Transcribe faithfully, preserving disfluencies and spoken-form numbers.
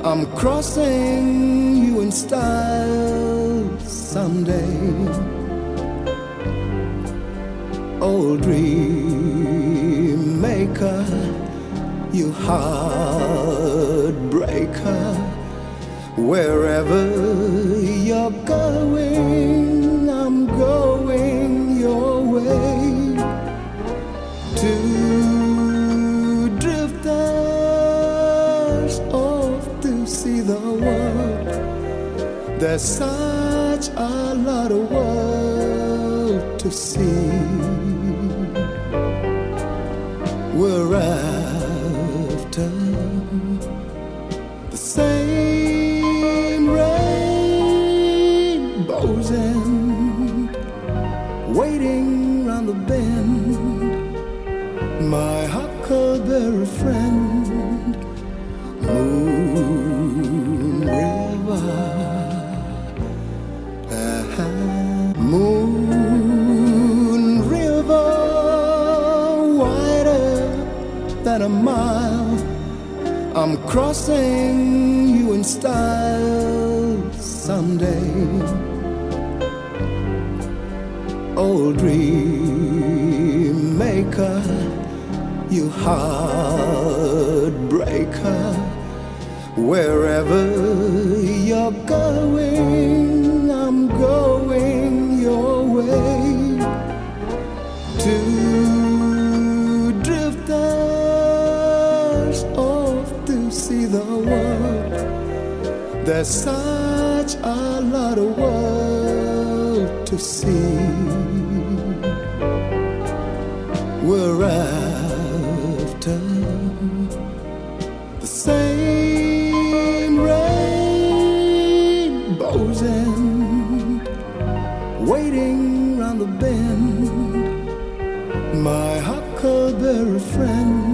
I'm crossing you in style someday. Old dream maker, you heartbreaker. Wherever you're going, I'm going your way. Two drifters off to see the world. There's such a lot of world to see. We're after the same rainbows and waiting round the bend. My huckleberry friend, Moon River, uh-huh. Moon River, wider than a mile. I'm crossing you in style someday. Old dream maker, you heartbreaker. Wherever you're going, I'm going your way. Two drifters off to see the world. There's such a lot of world to see. We're after the same rainbows and waiting round the bend. My huckleberry friend,